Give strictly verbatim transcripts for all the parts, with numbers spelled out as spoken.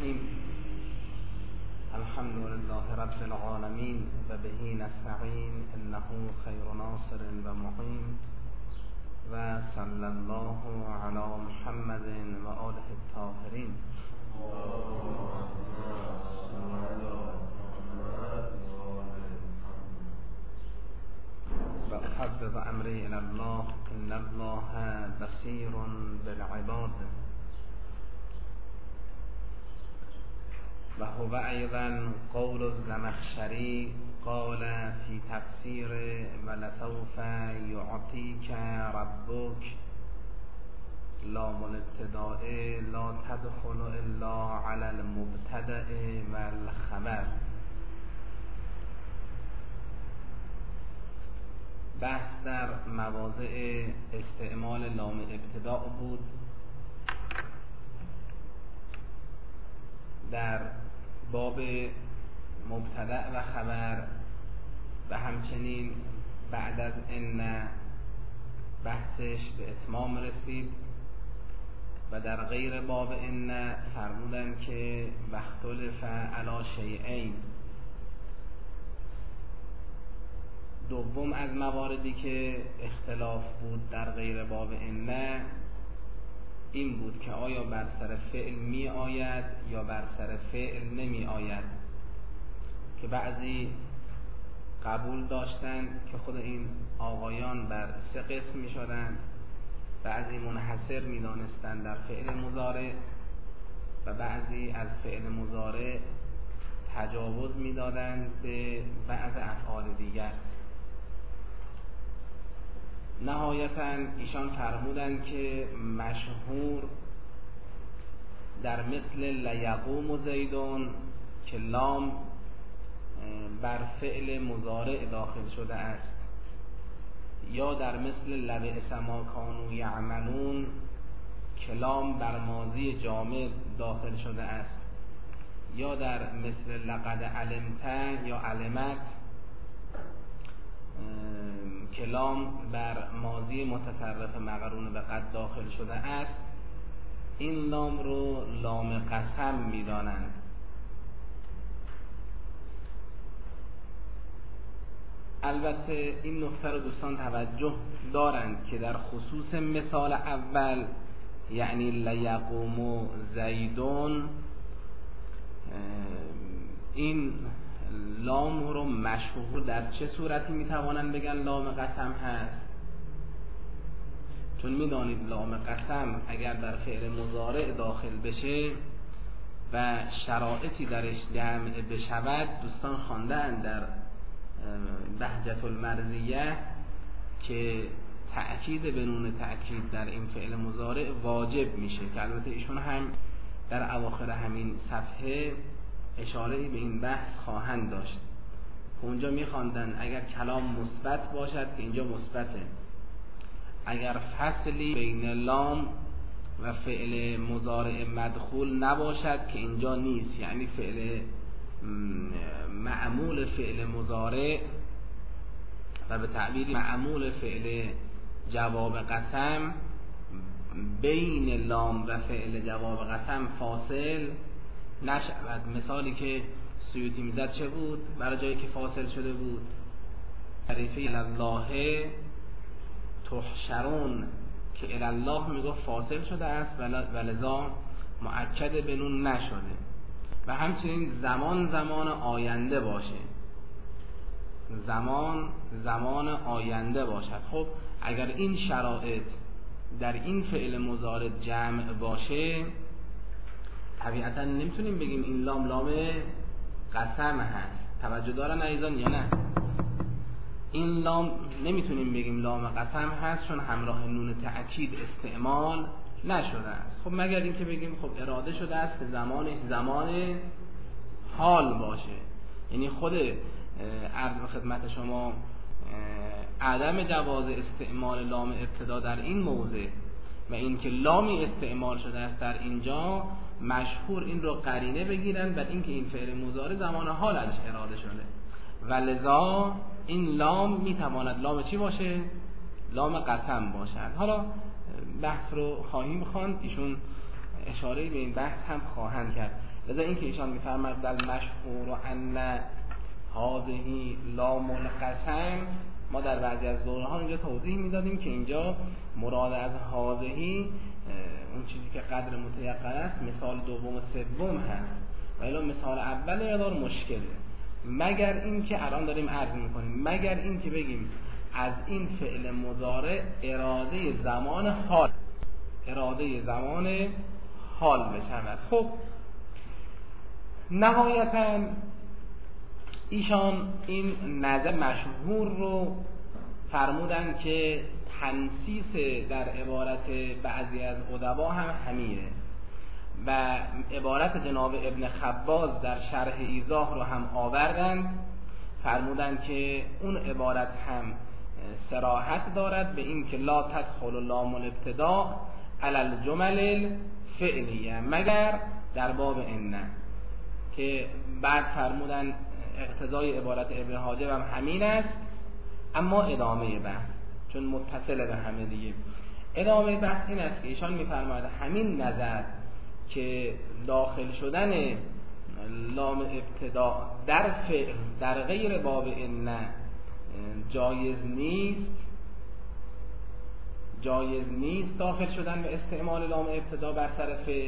الرحیم. الحمد لله رب العالمین و بهی نستعین انه خیر ناصر و معین و صلی الله علی محمد و آله الطاهرین. و افوض امری الی الله ان الله بصیر بالعباد. و هو ایضا قول الزمخشری قال فی تفسیر ولسوف یعطیک ربک لام الابتداء لا تدخل الا علی المبتدأ و الخبر. بحث در مواضع استعمال لام ابتداء بود. در باب مبتدأ و خبر و همچنین بعد از ان بحثش به اتمام رسید و در غیر باب ان فرمودن که واختلف علی شیئین. دوم از مواردی که اختلاف بود در غیر باب ان این بود که آیا بر سر فعل می آید یا بر سر فعل نمی آید، که بعضی قبول داشتن که خود این آقایان بر سه قسم می شدن، بعضی منحصر می دانستن در فعل مضارع و بعضی از فعل مضارع تجاوز می دادن به بعض افعال دیگر. نهایتاً ایشان فرمودن که مشهور در مثل لیقوم زیدون که لام بر فعل مضارع داخل شده است، یا در مثل لبئس ما کانوا یعملون که لام بر ماضی جامد داخل شده است، یا در مثل لقد علمت یا علمت کلام بر ماضی متصرف مقرون به قد داخل شده است. این لام رو لام قسم می دانند. البته این نکته رو دوستان توجه دارند که در خصوص مثال اول یعنی لیقوم زیدون این لام رو مشهور در چه صورتی میتوانند بگن لام قسم هست؟ چون میدانید لام قسم اگر در فعل مضارع داخل بشه و شرایطی درش جمع بشود، دوستان خواندن در بهجة المرضیه که تأکید به نون تأکید در این فعل مضارع واجب میشه، که البته ایشون هم در اواخر همین صفحه اشاره به این بحث خواهند داشت. اونجا میخواندن اگر کلام مثبت باشد که اینجا مثبته، اگر فصلی بین لام و فعل مضارع مدخول نباشد که اینجا نیست، یعنی فعل معمول فعل مضارع و به تعبیر معمول فعل جواب قسم بین لام و فعل جواب قسم فاصل نشود. مثالی که سیوطی میزد چه بود؟ برای جایی که فاصل شده بود تعریفه الله تحشرون که الله میگفت فاصل شده است و لذا مؤکد به نون نشده. و همچنین زمان زمان آینده باشه، زمان زمان آینده باشد. خب اگر این شرایط در این فعل مضارع جمع باشه، طبیعتا نمیتونیم بگیم این لام لام قسم هست. توجه دارن عزیزان یا نه؟ این لام نمیتونیم بگیم لام قسم هست چون همراه نون تأکید استعمال نشده است. خب مگر اینکه بگیم خب اراده شده است که زمانش زمان حال باشه، یعنی خود عرض به خدمت شما عدم جواز استعمال لام ابتدا در این موضع و اینکه لامی استعمال شده است در اینجا، مشهور این رو قرینه بگیرن بعد اینکه این فعل مضارع زمان حال ازش اراده شده و لذا این لام میتواند لام چی باشه؟ لام قسم باشد. حالا بحث رو خواهیم خواند، ایشون اشاره به این بحث هم خواهند کرد. لذا این که ایشان میفرماید در مشهور و ان هذه لام القسم، ما در بعضی از دوره ها اینجا توضیح میدادیم که اینجا مراد از هذه اون چیزی که قدر متیقن است مثال دوم و سوم هست، و الا مثال اول مقدار مشکله. مگر این که الان داریم عرض میکنیم، مگر این که بگیم از این فعل مضارع اراده زمان حال اراده زمان حال بشود. خب نهایتا ایشان این نظر مشهور رو فرمودن که تنسیس در عبارت بعضی از ادبا هم همینه و عبارت جناب ابن خباز در شرح ایضاح رو هم آوردند، فرمودن که اون عبارت هم صراحت دارد به این که لا تدخل لام الابتداء علی الجمل الفعلیه مگر در باب ان، که بعد فرمودن اقتضای عبارت ابن حاجب هم همین است، اما ادامه بحث چون متصل به همه دیگه. ادامه بحث این است که ایشان میفرماید همین نظر که داخل شدن لام ابتدا در فعل در غیر باب ان جایز نیست، جایز نیست داخل شدن به استعمال لام ابتدا بر سر فعل،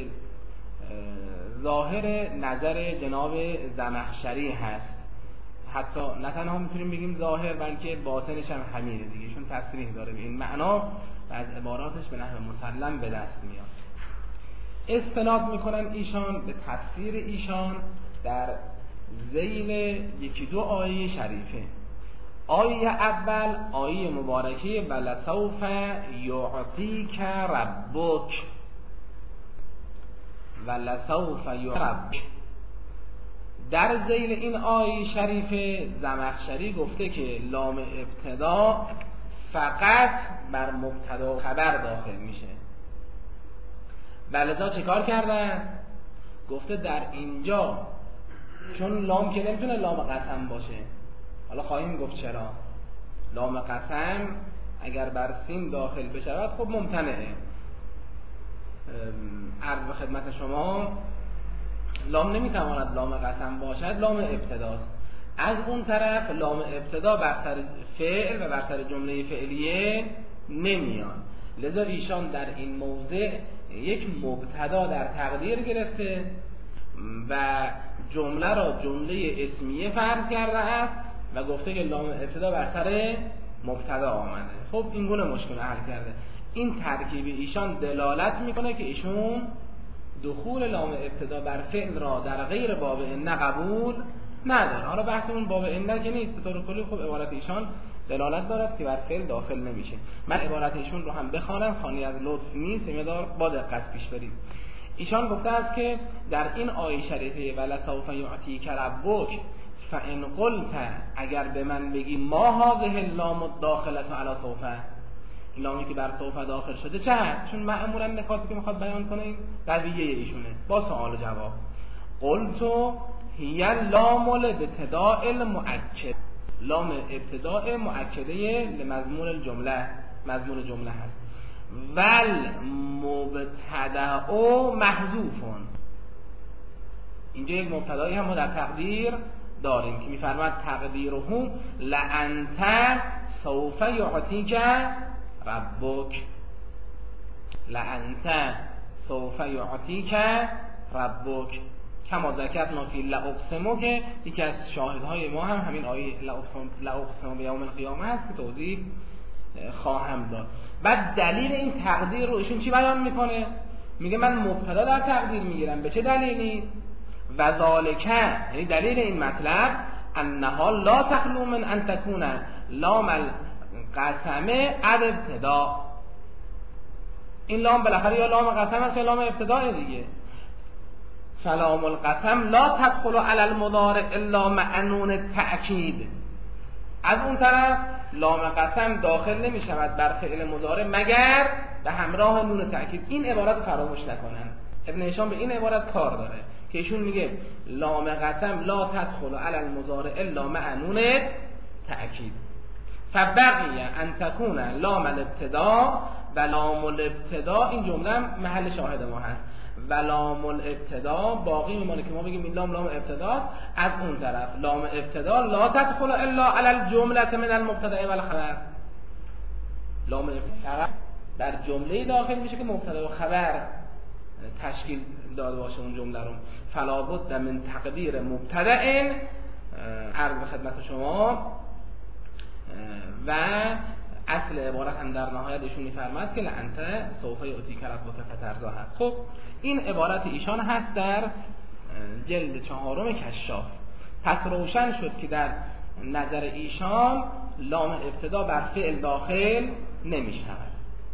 ظاهر نظر جناب زمخشری هست. حتی نه تنها میتونیم بگیم ظاهر بلکه باطنش هم همینه دیگه، چون تصریح داره به این معنا و از عباراتش به نحو مسلم به دست میاد. استناد میکنن ایشان به تفسیر ایشان در ذیل یکی دو آیه شریفه. آیه اول آیه مبارکه ولسوف یعطیک ربک، ولسوف یعطیک ربک. در ذیل این آیه شریفه زمخشری گفته که لام ابتدا فقط بر مبتدا و خبر داخل میشه. ولذا چه کار کرده است؟ گفته در اینجا چون لام که نمیتونه لام قسم باشه، حالا خواهیم گفت چرا. لام قسم اگر بر سین داخل بشود خب ممتنعه. عرض به خدمت شما لام نمیتواند لام قسم باشد، لام ابتداست. از اون طرف لام ابتدا بر سر فعل و بر سر جمله فعلیه نمیان. لذا ایشان در این موضع یک مبتدا در تقدیر گرفته و جمله را جمله اسمیه فرض کرده است و گفته که لام ابتدا بر سر مبتدا آمده. خب این گونه مشکل حل کرده. این ترکیب ایشان دلالت میکنه که ایشون دخول لام ابتدا بر فعل را در غیر باب ان قبول نداره. حالا بحثمون باب ان که نیست، به طور کلی خب عبارت ایشان دلالت دارد که بر فعل داخل نمیشه. من عبارت ایشون رو هم بخوانم، خانی از لطف نیست، مقدار با دقت پیش برید. ایشان گفته است که در این آیه شریفه ولسوف یعطیک ربک فان قلت، اگر به من بگی ما هذه اللام الداخله علی سوف، لامی که بر سوف داخل شده چه هست؟ چون معمولا نکاتی که میخواد بیان کنه این رویه ایشونه با سوال و جواب. قلت هی لام الابتداء المؤکد، لام ابتداء مؤکده لمضمون الجمله، مضمون جمله هست. ول مبتدأ محذوفون، اینجا یک مبتدایی هم ما در تقدیر داریم که میفرماد تقدیره لانت سوف یعطیک ربک، لانت سوف یعطیک ربک کما ذکرنا فی لاقسم، که یکی از شاهدهای ما هم همین آیه لاقسم بیوم القیامه هست که توضیح خواهم داد. بعد دلیل این تقدیر رو ایشون چی بیان میکنه؟ میگه من مبتدا در تقدیر میگیرم. به چه دلیلی؟ و ذالک، یعنی دلیل این مطلب انها لا تخلو من ان تکون لام القسم ابتدا، این لام بالاخره یا لام قسم است یا لام ابتدا دیگه. فلام القسم لا تدخل علی المضارع الا مع نون التأکید، از اون طرف لام قسم داخل نمی شود بر فعل مضارع مگر به همراه نون تأکید. این عبارت فراموش نکنن، ابن هشام به این عبارت کار داره که ایشون میگه لام قسم لا تدخل علی المضارع الا مع نون تأکید. فبقی ان تکون لام الابتدا و لام الابتدا، این جمله محل شاهد ما هست، و لام الابتدا باقی میمونه که ما بگیم این لام لام ابتداست. از اون طرف لام ابتدا لا تدخل الا علی الجمله من المبتدا والخبر، لام ابتدا در جمله داخل میشه که مبتدا و خبر تشکیل داده باشه اون جمله رو. فلا بد من تقدیر مبتدا عرض به خدمت شما. و اصل عبارت هم در نهایت ایشون میفرماد که لعنت سوف یؤتیک ربک فترضا هست. خب این عبارت ایشان هست در جلد چهارم کشاف. پس روشن شد که در نظر ایشان لام ابتدا بر فعل داخل نمی شود.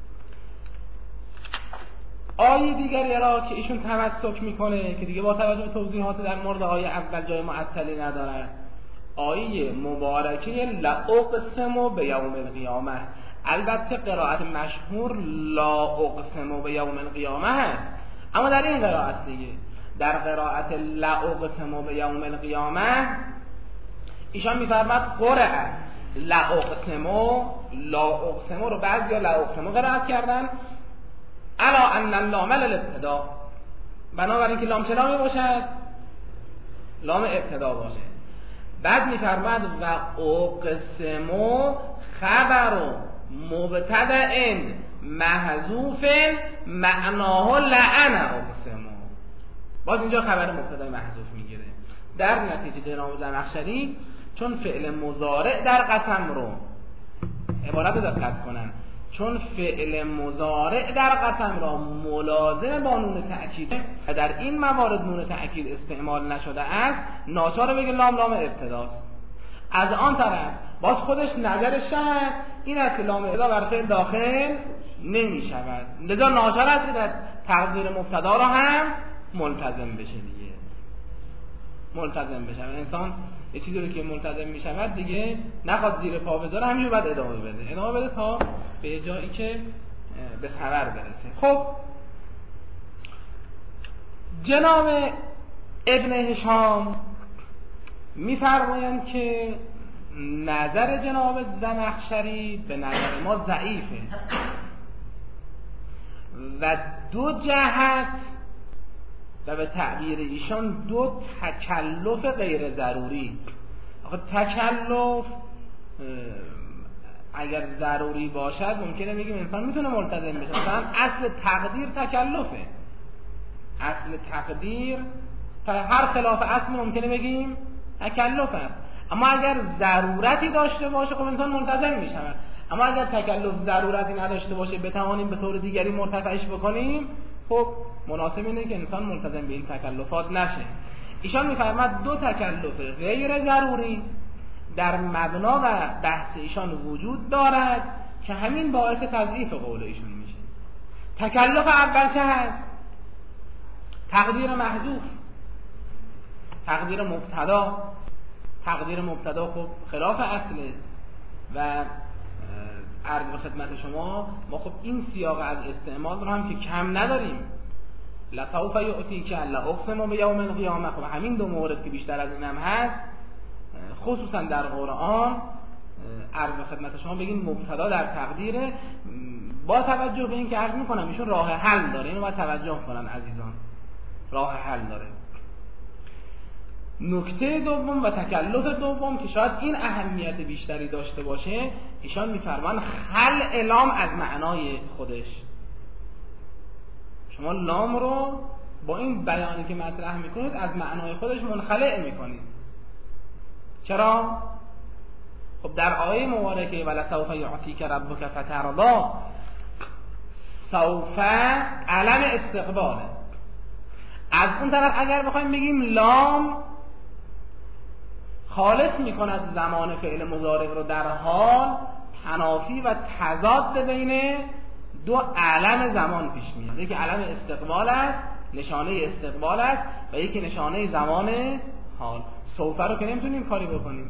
آیه دیگری را که ایشون تمسک میکنه که دیگه با توجه به توضیحات در مورد آیه اول جای معطلی نداره، آیه مبارکه لاقسم بیوم القیامه. البته قرائت مشهور لا اقسم بیوم القیامه هست، اما در این قرائت دیگه در قرائت لا اقسم بیوم القیامه ایشان میفرماد قرأ لا اقسم، لا اقسم رو بعضیا لا اقسم قرائت کردن الا ان اللام للابتدا، بنابراین که لام چه لامی باشد؟ لام ابتدا باشه. بعد میفرماد و اقسم خبر مبتدأ محذوف معناه لعن اقسم، باز اینجا خبر مبتدا محذوف میگیره. در نتیجه جناب زمخشری چون فعل مضارع در قسم رو عبارت دقت کنن، چون فعل مضارع در قسم را ملازم با نون تأکید و در این موارد نون تأکید استعمال نشده است، ناچار بگه لام لام ابتداست. از آن طرف باز خودش نظرش هست این است که لام ابتدا بر فعل داخل نمی شود، لذا ناچار است که در تقدیر مبتدا را هم ملتزم بشه دیگه، ملتزم بشه. انسان یه چیزی رو که ملتزم می شود دیگه نخواد زیر پا بذاره، همینجور باید ادامه بده ادامه بده تا به جایی که به خبر برسه. خب جناب ابن هشام میفرمایند که نظر جناب زمخشری به نظر ما ضعیفه و دو جهت و به تعبیر ایشان دو تکلف غیر ضروری. آخه تکلف اگر ضروری باشد ممکنه بگیم انسان میتونه ملتزم بشه، مثلا اصل تقدیر تکلفه، اصل تقدیر هر خلاف اصل ممکنه بگیم تکلف است، اما اگر ضرورتی داشته باشه خب انسان ملتزم میشه. اما اگر تکلف ضرورتی نداشته باشه بتوانیم به طور دیگری مرتفعش بکنیم، خب مناسب اینه که انسان ملتزم به این تکلفات نشه. ایشان میفرماد دو تکلف غیر ضروری در مبنا و بحث ایشان وجود دارد که همین باعث تضعیف قول ایشون میشه. تکلف اول چه هست؟ تقدیر محذوف، تقدیر مبتدا. تقدیر مبتدا خب خلاف اصله و عرض به خدمت شما ما خب این سیاق از استعمال رو هم که کم نداریم. لسوف یؤتیک لا اقسم بیوم القیامه، خب همین دو مورد که بیشتر از این هم هست خصوصا در قرآن عرض به خدمت شما بگیم مبتدا در تقدیره، با توجه به این که عرض میکنم ایشون راه حل داره، اینو باید توجه کنن عزیزان، راه حل داره. نکته دوم و تکلف دوم که شاید این اهمیت بیشتری داشته باشه، ایشان میفرمان خلع لام از معنای خودش. شما لام رو با این بیانی که مطرح میکنید از معنای خودش منخلع میکنید. چرا؟ خب در آیه مبارکه ولسوف یعطیک ربک فترضا، سوف علم استقباله. از اون طرف اگر بخوایم بگیم لام خالص میکند زمان فعل مضارع رو در حال، تنافی و تضاد بین دو علم زمان پیش میاد. یکی علم استقبال است، نشانه استقبال است، و یکی نشانه زمان حال. سوف رو که نمیتونیم کاری بکنیم.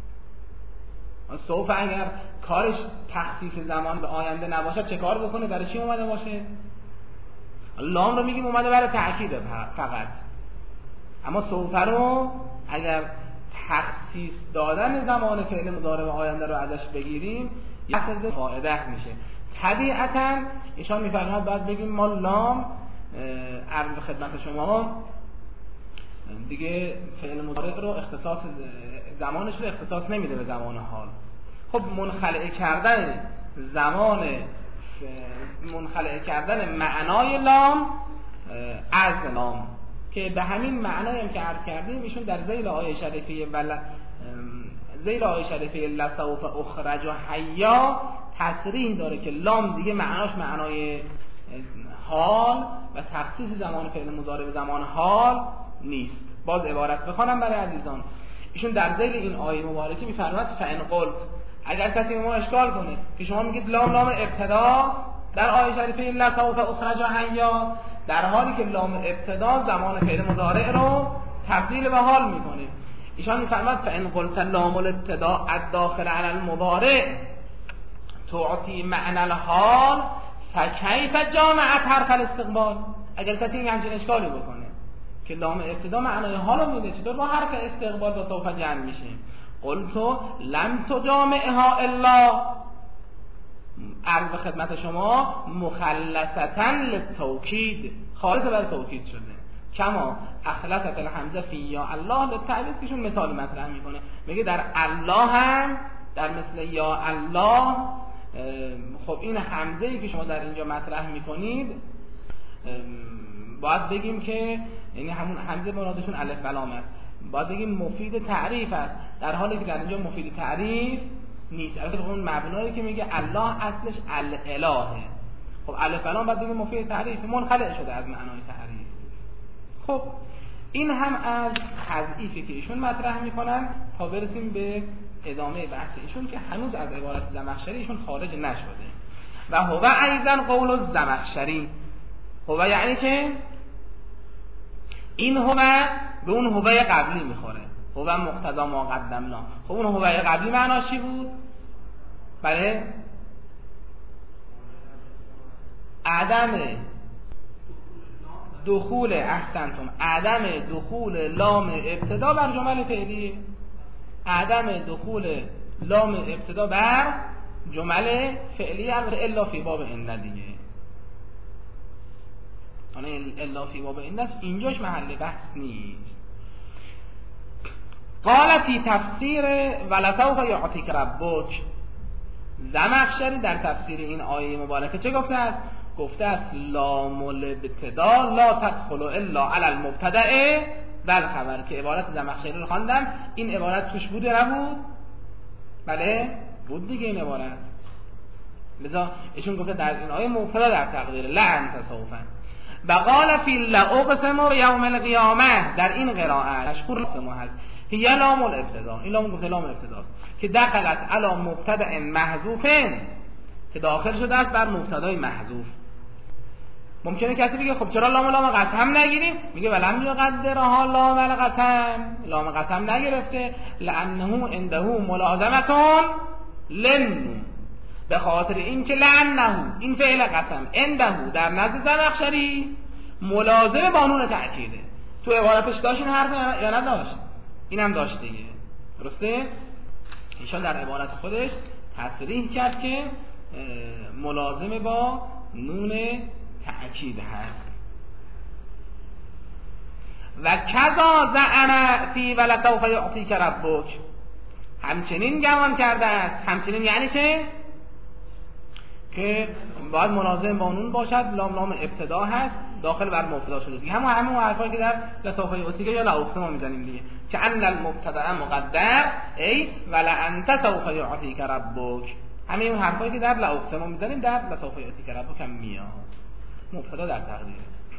سوف اگر کارش تخصیص زمان به آینده نباشه چه کار بکنه؟ برای چی اومده باشه؟ لام رو میگیم اومده برای تأکید فقط، اما سوف رو اگر تخصیص دادن زمان فعل مضارع و آینده رو ازش بگیریم یه فایده میشه. طبیعتاً ایشان میفرماید باید بگیم ما لام عرض به خدمت شما دیگه فعل مضارع رو اختصاص زمانش رو اختصاص نمیده به زمان حال. خب منخلع کردن زمان منخلع کردن معنای لام از لام که به همین معنایی هم که عرض کردیم ایشون در ذیل آیه شریفه ول ذیل آیه شریفه لسوف اخرج حیا تصریح داره که لام دیگه معناش معنای حال و تخصیص زمان فعل مضارع به زمان حال نیست. باز عبارت بخوانم برای عزیزان. ایشون در ذیل این آیه مبارکه میفرماید فان قلت، اگر کسی ما اشکال کنه که شما میگید لام لام ابتدا در آیه شریفه لسوف اخرج حیا، در حالی که لام ابتدا زمان فعل مضارع رو تبدیل به حال میکنه، ایشان میفرماید فان قلت لام الابتدا الداخل علی المضارع تعطی معنی الحال فکیف جامعت حرف الاستقبال. اگر کسی این همچین اشکالی بکنه که لام ابتدا معنای حال رو میده، چطور با حرف استقبال با سوف جمع میشه؟ قلتو لم تجامعها الا، عرض به خدمت شما، مخلصتا للتوکید، خالص برای توکید شده. کما اخلصت الحمزه فی یا الله للتعویض، که شون مثال مطرح میکنه، میگه در الله هم در مثل یا الله. خب این حمزه ای که شما در اینجا مطرح میکنید باید بگیم که یعنی همون حمزه مرادشون الف و لام است، باید بگیم مفید تعریف است، در حالی که در اینجا مفید تعریف نیست. البته اون مبنایی که میگه الله اصلش الالهه، خب الف و لام باید بگیم مفید تعریف، منخلع شده از معنای تعریف. خب این هم از تضعیفی که ایشون مطرح میکنن تا برسیم به ادامه بحث ایشون که هنوز از عبارت زمخشری ایشون خارج نشده. و هو ایضا قول الزمخشری، هو یعنی چه؟ این هو به اون هو قبلی میخوره، هو مقتضا ما قدمنا. خب اون هو قبلی معناش چی بود؟ بله عدم دخول، احسنتم، عدم دخول لام ابتدا بر جمل فعلی، عدم دخول لام ابتدا بر جمل فعلی الا فی باب ان دیگه. آنه الا فی باب ان است، اینجاش محل بحث نیست. قال فی تفسیر ولسوف یعطیک ربک، زمخشری در تفسیر این آیه مبارکه چه گفته است؟ گفته است لام الابتدا لا تدخل الا علی المبتدأ بل خبر، که عبارت زمخشری رو خواندم، این عبارت توش بوده نبود؟ بله بود دیگه این عبارت. لذا ایشون گفته در این آیه مبتدا در تقدیر لعن تصوفا. و قال فی لاقسم یوم القیامه، در این قرائت مشهور لام هست، هی لام الابتدا، این لام گفته لام ابتداست که دخلت علی مبتدا محذوف، که داخل شده است بر مبتدای محذوف. ممکنه کسی بگه خب چرا لام لام قسم نگیریم؟ میگه ولم یقدرها لام القسم، لام قسم نگرفته لانه عنده ملازمتون لن، به خاطر این که لعنه این فعل قسم عنده در نزد زمخشری ملازم با نون تأکیده. تو عبارتش داشت این حرف یا نداشت؟ اینم داشت دیگه، درسته؟ ایشان در عبارت خودش تصریح کرد که ملازم با نون تأکید هست. و کذا زعم فی ولسوف یعطیک ربک، همچنین گمان کرده است، همچنین یعنی چه؟ که باید ملازم با نون باشد، لام لام ابتدا هست داخل بر مبتدا شده دیگه، همون همون حرفایی که در لسوف یعطیک یا لاقسم میزنیم دیگه، که ان المبتدا مقدر ای ولانت سوف یعطیک ربک، همین اون حرفایی که در لاقسم میزنیم در لسوف یعطیک ربک هم میاد، مبتدا در تقدیر.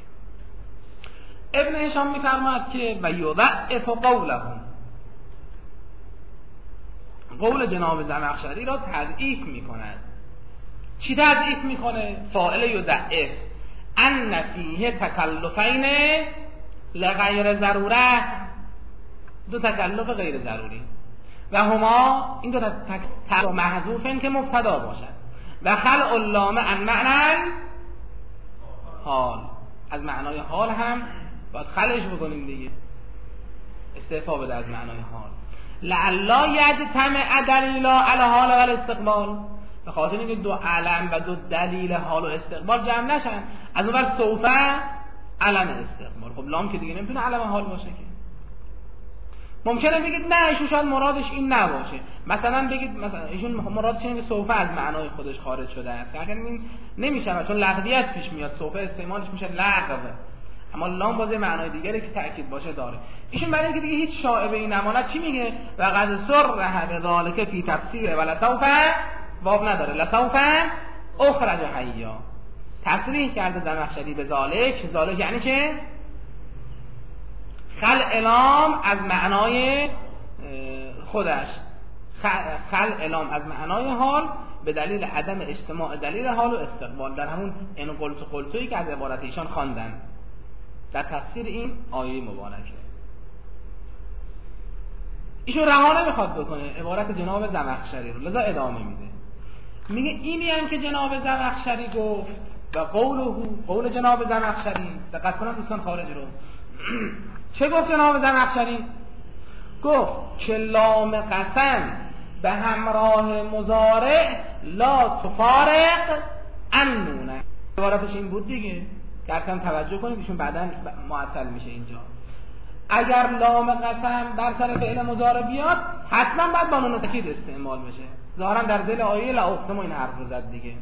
ابن هشام میفرماید که و یضعف قولهم، قول جناب زمخشری را تضعیف میکند. چی تضعیف میکنه؟ فاعل یضعف، ان فیه تکلفین لغیر ضروره، دو تکلف غیر ضروری، و هما این دو تکلف محذوفن که مبتدا باشد، و خلع اللام عن معنی حال، از معنای حال هم باید خلعش بکنیم دیگه، استعفا بده از معنای حال. لعلا یجتمع دلیلا علی حال و الاستقبال، به خاطر اینکه دو علم و دو دلیل حال و استقبال جمع نشن. از اون وقت سوفه علم استقبال. خب لام که دیگه نمیتونه علم حال باشه که. ممکنه بگید نه ایشون شاید مرادش این نباشه، مثلا بگید مثلا ایشون مرادش اینه که سوف از معنای خودش خارج شده است، اگر این نمیشه چون لغویت پیش میاد، سوف استعمالش میشه لغو، اما لام باز معنای دیگری که تأکید باشه داره. ایشون برای اینکه دیگه هیچ شائبه این نماند چی میگه؟ و قد سرح بذالک فی تفسیر و لسوف، واو نداره، لسوف اخرج حیا، تصریح کرده زمخشری به ذالک. ذالک یعنی چه؟ خلع لام از معنای خودش، خلع لام از معنای حال به دلیل عدم اجتماع دلیل حال و استقبال در همون ان قلت قلتویی که از عبارت ایشان خواندن در تفسیر این آیه مبارکه. ایشون رها نمیخواد بکنه عبارت جناب زمخشری رو، لذا ادامه میده، میگه اینی هم که جناب زمخشری گفت و قوله، قول جناب زمخشری، دقت کنن دوستان خارج رو. چه گفت جناب زمخشری؟ گفت که لام قسم به همراه مضارع لا تفارق النون. عبارتش این بود دیگه، درکم توجه کنید ایشون بعداً معطل میشه اینجا. اگر لام قسم بر سر فعل مضارع بیاد حتما باید با نون تاکید استعمال بشه. ظاهرا در ذیل آیه لا اقسم این حرف رو زد دیگه،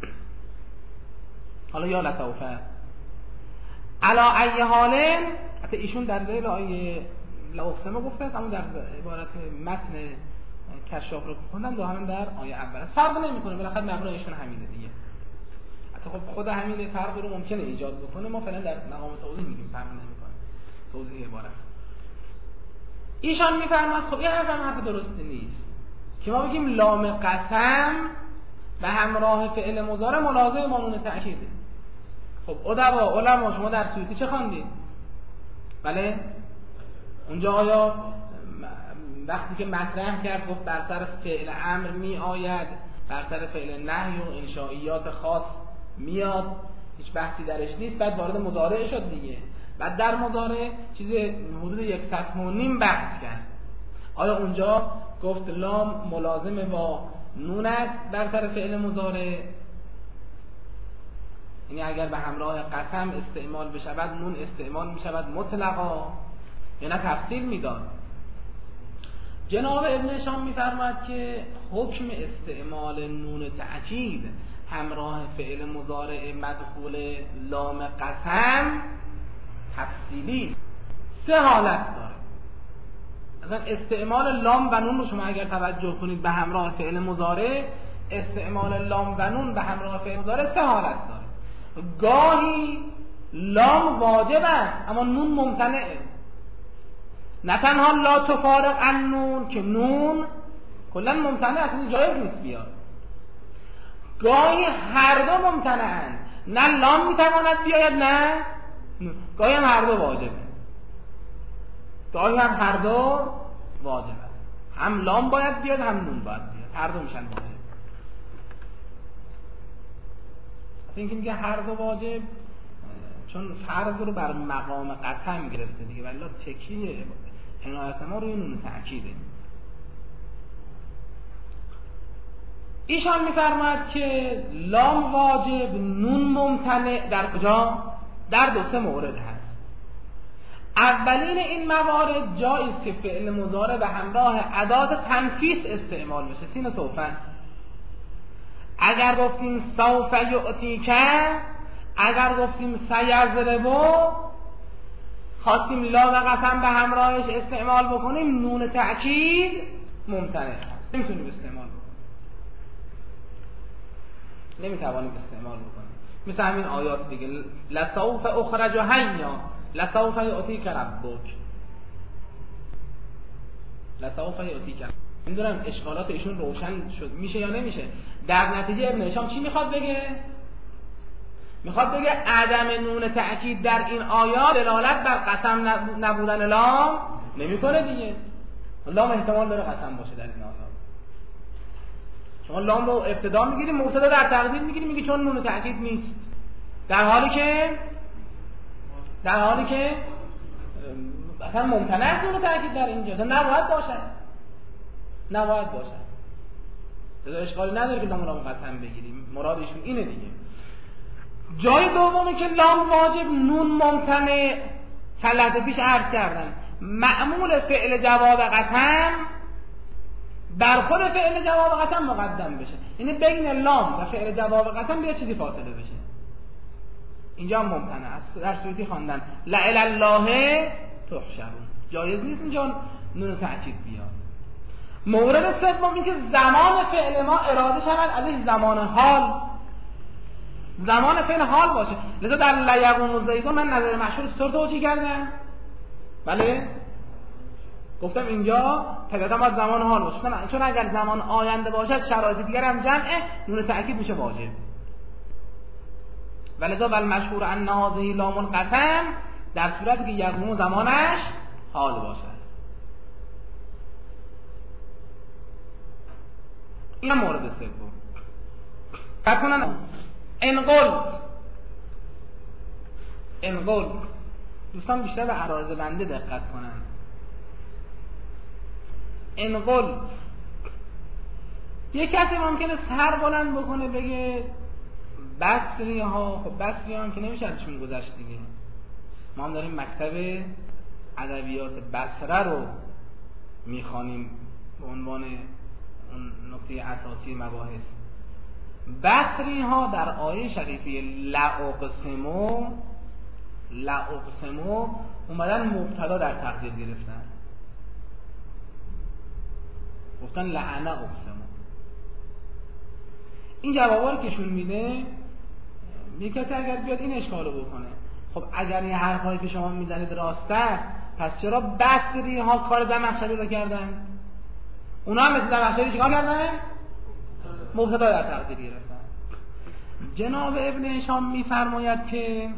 حالا یا لسوفه علا ای حالن. حتی ایشون در ذیل آیه لا اقسم گفته است، اما در عبارت متن کشاف رو خوندن ظاهرا در آیه اول است. فرق نمیکنه، بالاخره مبنای ایشون همینه دیگه. حتی خب خود همین فرق رو ممکنه ایجاد بکنه، ما فعلا در مقام توضیح میگیم فرق نمیکنه، توضیح عبارت. ایشان میفرماد خب این حرف هم حرف درستی نیست که ما بگیم لام قسم به همراه فعل مضارع ملازم با نون تأکیده. خب ادبا علما شما در سیوطی چه خواندید؟ بله اونجا آیا وقتی که مطرح کرد گفت بر سر فعل امر می آید، بر سر فعل نهی و انشائیات خاص میاد، هیچ بحثی درش نیست، بعد وارد مضارع شد دیگه، بعد در مضارع چیز حدود یک صفحه و نیم بحث کرد. آیا اونجا گفت لام ملازم با نون است بر سر فعل مضارع، یعنی اگر به همراه قسم استعمال بشود نون استعمال میشود مطلقا، یا نه تفصیل میداد؟ جناب ابن هشام میفرماید که حکم استعمال نون تأکید همراه فعل مضارع مدخول لام قسم تفصیلی سه حالت داره. مثلا استعمال لام و نون رو شما اگر توجه کنید به همراه فعل مضارع، استعمال لام و نون به همراه فعل مضارع سه حالت داره. گاهی لام واجب است اما نون ممتنعه، نه تنها لا تفارق النون که نون کلا ممتنع است، جایز نیست بیاد. گاهی هر دو ممتنعن، نه لام میتواند بیاید نه گاهی هم هر دو واجبه، گاهی هم هر دو واجب است، هم لام باید بیاد هم نون باید بیاد، هر دو میشن واجب. اینکه میگه هر دو واجب چون فرض رو بر مقام قسم گرفته دیگه، ولی تکیه عنایت ما روی نون تأکیده. ایشان میفرماید که لام واجب نون ممتنع در کجا؟ در دو سه مورد هست. اولین این موارد جایی است که فعل مضارع به همراه ادات تنفیس استعمال بشه، سین سوفه. اگر گفتیم سوف یعطیک، اگر گفتیم سیضربو، خواستیم لام قسم به همراهش استعمال بکنیم، نون تأکید ممتنع هست، نمیتونیم استعمال بکنیم، نمیتوانیم استعمال بکنیم. مثل همین آیات دیگه، لسوف اخرج حیا لسوف یعطیک ربک، لسوف یعطیک. نمیدونم اشکالات ایشون روشن شد میشه یا نمیشه. در نتیجه ابن هشام چی میخواد بگه؟ میخواد بگه عدم نون تأکید در این آیات دلالت بر قسم نبودن لام نمیکنه دیگه. لام احتمال داره قسم باشه در این آیات. شما لام رو ابتدا میگیریم، مبتدا در تقدیر میگیریم، میگی چون نون تأکید نیست، در حالی که در حالی که اصلا ممتنع است نون تأکید در اینجا، اصلا نباید باشه، نباید باشه. اشکالی نداره که لام لام قسم بگیریم، مرادشون اینه دیگه. جای دومی که لام واجب نون ممتنع، چند لحظه پیش عرض کردن معمول فعل جواب قسم بر خود فعل جواب قسم مقدم بشه، یعنی بین لام و فعل جواب قسم بیا چیزی فاصله بشه. اینجا ممتنع است. در صورتی خواندن لعل الله تحشرون جایز نیست اینجا نون تأکید بیاد. مورد سوم این که زمان فعل ما اراده شود ازش زمان حال، زمان فعل حال باشه. لذا در لیقوم زیدون من نظر مشهور چطور توجیه کردم؟ بله گفتم اینجا طبیعتا باید زمان حال باشه، چون اگر زمان آینده باشد شرایط دیگر هم جمعه، نون تأکید میشه واجب. ولذا بل مشهور ان هذه لام القسم در صورتی که یقوم زمانش حال باشد. این مورد سوم. بکنن انقل انقل دوستان بیشتر به عراض بنده دقت کنن. انقل یک کسی ممکنه سر بلند بکنه بگه بصری ها، خب بصری ها هم که نمیشه ازشون گذشت دیگه. ما هم داریم مکتب ادبیات بصره رو میخوانیم به عنوان اون نقطه اساسی مباحث. بصری ها در آیه شریفه لاقسمو لاقسمو اومدن مبتدا در تقدیر گرفتن، گفتن لعنه اقسمو. این جوابا رو کشون میده. یک کسی اگر بیاد این اشکالو بکنه، خب اگر این حرفایی که شما میزنید راست است، پس چرا بصری ها کار زمخشری رو کردن؟ اونا هم مثل زمخشری چیکار کردن؟ مبتدا در تقدیر گرفتن. جناب ابن هشام میفرماید که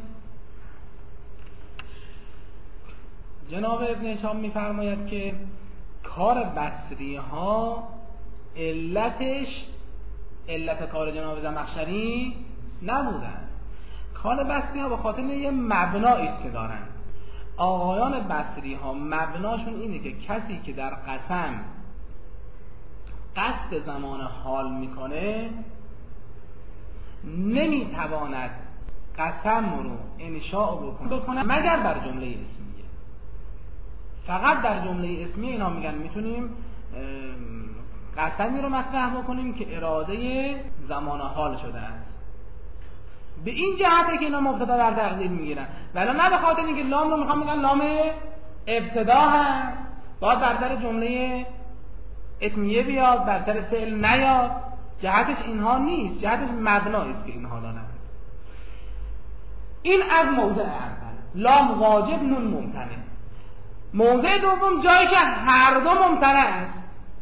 جناب ابن هشام میفرماید که کار بصری ها علتش علت کار جناب زمخشری نبودن. کار بصری ها به خاطر یه مبنایی است که دارن. آقایان بصری ها مبناشون اینه که کسی که در قسم قصد زمان حال میکنه نمیتواند قسم رو انشاء بکنه مگر بر جمله اسمیه. فقط در جمله اسمیه اینا میگن میتونیم قسمی رو مطرح بکنیم که اراده زمان حال شده است. به این جهته که اینا مبتدا در تقدیر میگیرن، ولی نه به خاطر اینکه لام رو میخوام بگن لام ابتدا هست باید بر سر جمله اسمیه بیاد، بر سر فعل نیاد. جهتش اینها نیست، جهتش مبنایی است که اینها دارن. این از موضع اول لام واجب نون ممتنع. موضع دوم جایی که هر دو ممتنع است.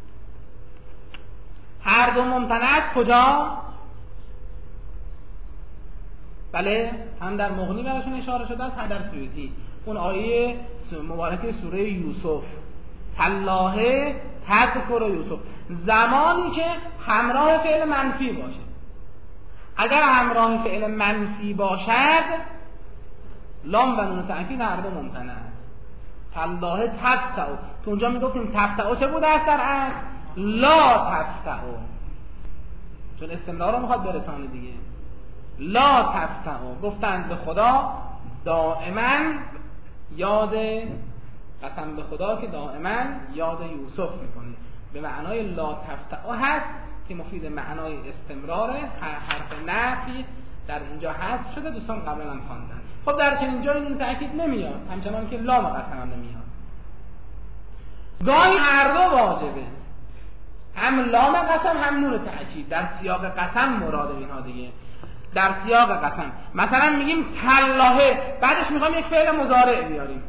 هر دو ممتنع است کجا؟ بله هم در مغنی براشون اشاره شده است، هم در سیوطی. اون آیه مبارکه سوره یوسف تالله تذکر یوسف، زمانی که همراه فعل منفی باشه. اگر همراه فعل منفی باشد لام و نون تأکید هر دو ممتنع است. تالله تفتعو، تو اونجا میگفتیم تفتعو چه بوده است در اصل؟ لا تفتعو، چون استمرار رو میخواد برسانه دیگه. لا تفتعو، گفتند به خدا دائما یاد، قسم به خدا که دائما یاد یوسف میکنی. به معنای لا تفتعو هست که مفید معنای استمرار، حرف نفی در اینجا حذف شده. دوستان قبلا هم خواندن. خب در چنین جایی این تأکید نمیاد، همچنان که لام قسم هم نمیاد. گاهی هر دو واجبه، هم لام قسم هم نون تأکید. در سیاق قسم مراد اینها دیگه، در سیاق قسم. مثلا میگیم تالله، بعدش میخوام یک فعل مضارع بیاریم.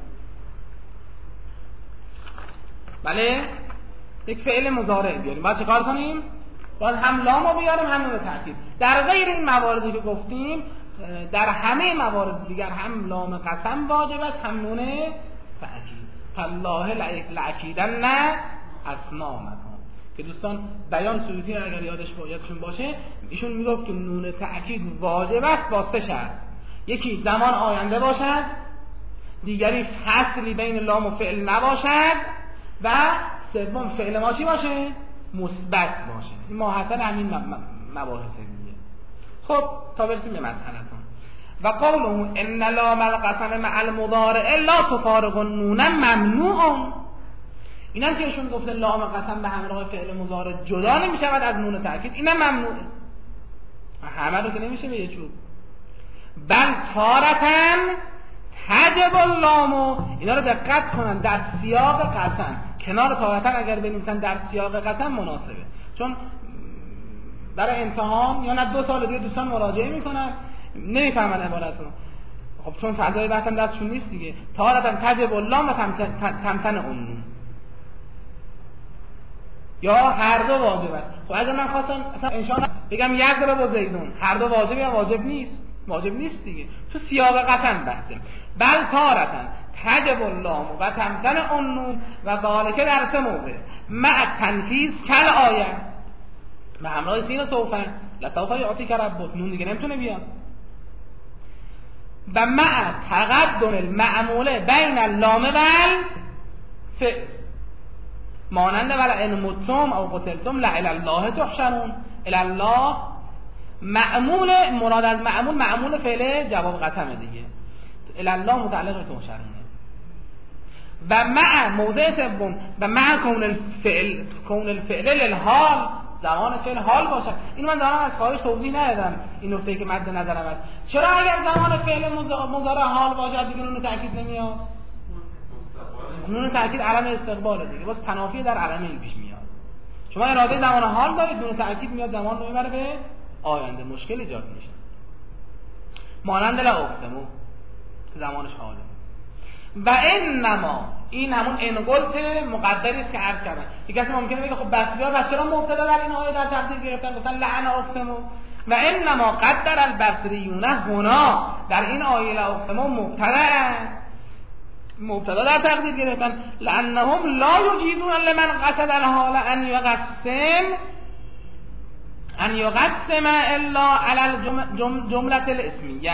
بله یک فعل مضارع بیاریم، باید چه کار کنیم؟ باید هم لامو بیاریم هم نون تأکید. در غیر این مواردی که گفتیم در همه موارد دیگر هم لام قسم واجب است هم نون تأکید. تالله لأکیدن اصنامکم که دوستان بیان سیوطی رو اگر یادش یادشون باشه، ایشون میگفت که نون تأکید واجب است با سه شرط. یکی زمان آینده باشد، دیگری فصلی بین لام و فعل نباشد و سوم فعل ما چی باشه؟ مثبت باشه. این ماحصل همین مباحثه دیگه. خب تا برسیم به مسئله‌تون. و قوله ان لام القسم مع المضارع لا تفارق النون ممنوع. اینم که ایشون گفته لام قسم به همراه فعل مضارع جدا نمیشود از نون تأکید، اینم ممنوعه. همه رو که نمیشه به یه چوب. بل تارتن تجب اللام، اینا رو دقت کنن در سیاق قسم، کنار تارتن اگر بنویسن در سیاق قسم مناسبه، چون برای امتحان یا نه دو سال دیگه دوستان مراجعه میکنن نمیفهمن عبارتونو، خب چون فضای بحثم دستشون نیست دیگه. تارتن تجب اللام و تمتن اون، یا هر دو واجب است. خب اگر من خواستم مثلا انشاءالله بگم یک داره با زیدون، هر دو واجب یا واجب نیست؟ واجب نیست دیگه، تو سیاق قسم بحثه. بل تارتن تجب اللام و تمتن اون و ذالک در سه موضع مع تنفیذ کل آیه، به همراه سین و سوفه لسوفه یعطی که ربک، نون دیگه نمیتونه بیاد. و مع تقدم المعموله بین اللام و الفعل، مانند ولا ان متم او قتلتم لعل الله تحشرون. الی الله معمول، مراد از معمول معمول فعل جواب قسمه دیگه، الی الله متعلق به تحشرونه. و مع موضع سوم و مع کون الفعل، کون الفعل للحال، زمان فعل حال باشد. این من دارم از خواهش توضیح ندادم، این نکته که مد نظرم است. چرا اگر زمان فعل مضارع حال باشد دیگه نون تأکید نمیاد؟ نون تأکید علم استقباله دیگه، باز تنافی در علمین پیش میاد. شما اراده زمان حال دارید، نون تأکید میاد زمان رو میبره به آینده، مشکل ایجاد میشه. مانند لا اقسمو زمانش حاله. و انما، این همون انقلت مقدری است که عرض کردم. یک کسی ممکنه بگه خب بصری ها چرا مبتدا در این آیه در تقدیر گرفتن، گفتن لعن اقسمو. و انما قدر البصریون هنا، در این آیه لا اقسمو مبتدا مبتدا در تقدیر گرفتن، لانهم لا یجیزون لمن قصد الحال ان یقسم ان یقسم الا علی الجمله الاسمیه.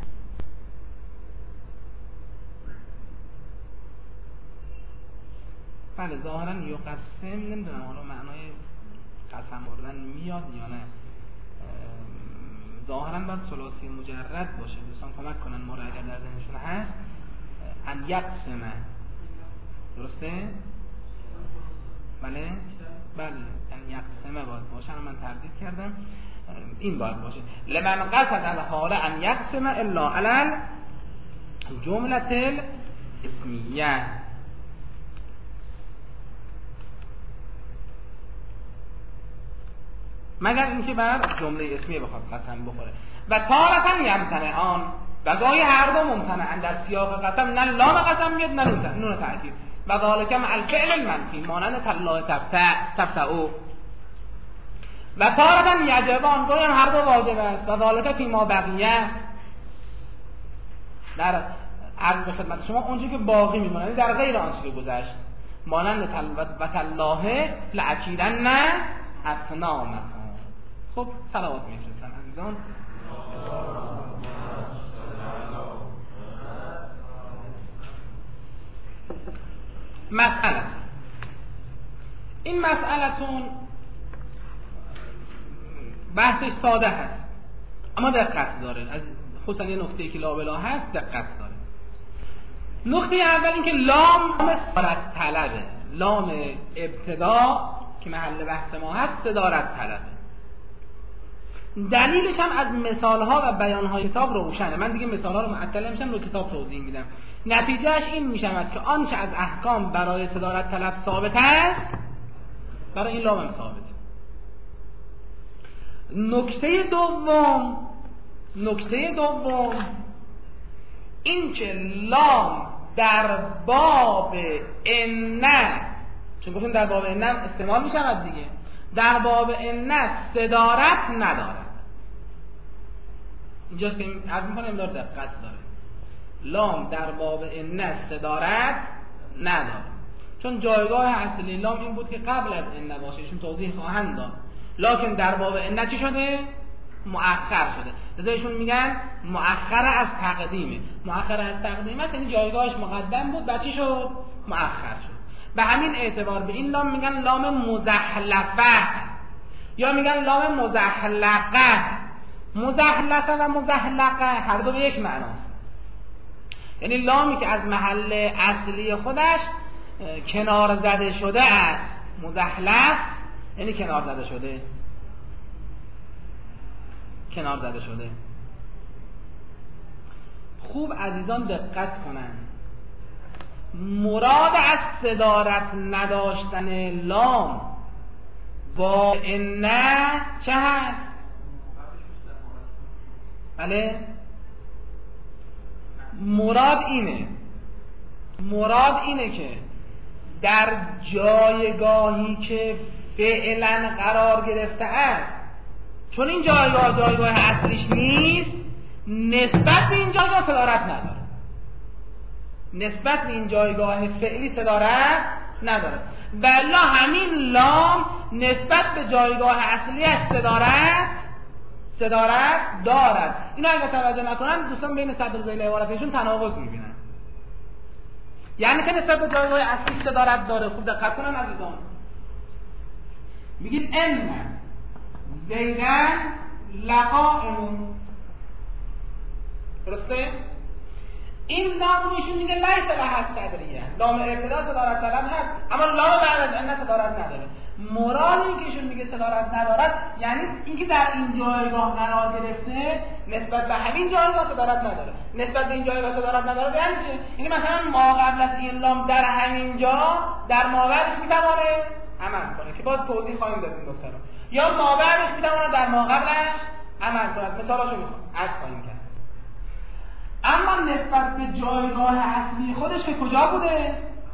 بله ظاهرا یقسم نمیدونم حالا معنای قسم بردن میاد یا نه، ظاهرا باید ثلاثی مجرد باشه. دوستان کمک کنن ما رو اگر در ذهنشون هست. ان یقسم، درسته؟ بله بله ان یقسم باید باشه، من تردید کردم، این باید باشه. لمن قصد الحال ان یقسم الا علی الجمله الاسمیه. مگر اینکه بر جمله اسمیه بخواد قسم بخوره. و تارتا یمتنع آن، و گاهی هر دو ممتنعن در سیاق قسم، نه لام قسم میاد نه نون تأکید. و ذالک مع الفعل المنفی مانند تالله تفتع تفتعو. و تارتا یجبان، گاهی هم هر دو واجب است. و ذالک فی ما بقیه، در عرض به خدمت شما اونجوری که باقی میمونه در غیر آنچه که گذشت، مانند تل و تالله لعکیدن نه اصنامکم. خب صلوات میفرستن عزیزان. مسئله، این مسئلتون بحثش ساده هست اما دقت داره، از خصوصا یه نکته‌ای که لابلا هست دقت داره. نکته اول این که لام صدارت طلبه، لام ابتدا که محل بحث ما هست صدارت طلبه. دلیلش هم از مثالها و بیانهای کتاب روشنه. من دیگه مثالها رو معطل نمیشم، رو کتاب توضیح میدم. نتیجهش این میشود که آنچه از احکام برای صدارت طلب ثابت است برای این لام هم ثابت. نکته دوم نکته دوم این که لام در باب ان، چون گفتیم در باب ان استعمال میشود دیگه، در باب ان صدارت ندارد. اینجاست که عرض میکنم دار دقت داره. لام در باب ان صدارت ندارد، چون جایگاه اصلی لام این بود که قبل از ان باشه، ایشون توضیح خواهند داد. لکن در باب ان چی شده؟ مؤخر شده. لذا ایشون میگن مؤخر از تقدیمه. مؤخر از تقدیمه یعنی جایگاهش مقدم بود، بعد چی شد؟ مؤخر شد. به همین اعتبار به این لام میگن لام مزحلفه یا میگن لام مزحلقه. مزحلقه و مزحلقه هر دو به یک معناست. یعنی لامی که از محل اصلی خودش کنار زده شده است. مزحلق یعنی کنار زده شده، کنار زده شده. خوب عزیزان دقت کنن، مراد از صدارت نداشتن لام با ان چه هست؟ بله، مراد اینه مراد اینه که در جایگاهی که فعلا قرار گرفته است، چون این جایگاه جایگاه اصلیش نیست، نسبت به این جایگاه صدارت نداره، نسبت به این جایگاه فعلی صدارت نداره. بلا همین لام نسبت به جایگاه اصلیش صدارت صدارت دارد. اینا اگه توجه نکنن دوستان بین صدر ذیل عبارتشون تناقض میبینن. یعنی که نسبت به جایگاه اصلی صدارت داره. خوب دقت کنن عزیزان، میگید ان زیدن لقائم، درسته؟ این لام رو ایشون میگه لیس لها صدریه، لام ابتدا صدارت طلب هست اما لام بعد از ان صدارت نداره. مراد این که ایشون میگه صدارت ندارد یعنی اینکه در این جایگاه قرار گرفته نسبت به همین جایگاه صدارت نداره. نسبت به این جایگاه صدارت نداره یعنی چه؟ یعنی مثلا ما قبل از این لام در همین جا در مابعدش میتوانه عمل کنه که باز توضیح خواهیم داد این نکته رو، یا مابعدش میتوانه در ما قبلش عمل کنه. مثالاشو میخوام عرض خواهیم کرد. اما نسبت به جایگاه اصلی خودش که کجا بوده؟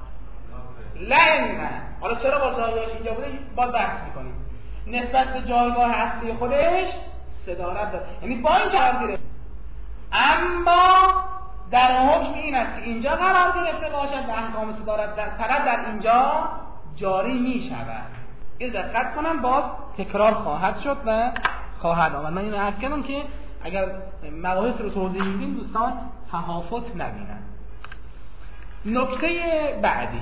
لعن. حالا چرا با جایگاهش اینجا بوده باز بحث میکنیم. نسبت به جایگاه اصلی خودش صدارت داره، یعنی با این قرار گرفت، اما در حکم این است که اینجا قرار گرفته باشد و احکام صدارت در طرف در اینجا جاری میشود. این دقت کنم باز تکرار خواهد شد و خواهد آمد. من اینو عرض کردم که اگر مباحث رو توضیح میدیم دوستان تهافت نبینن. نکته بعدی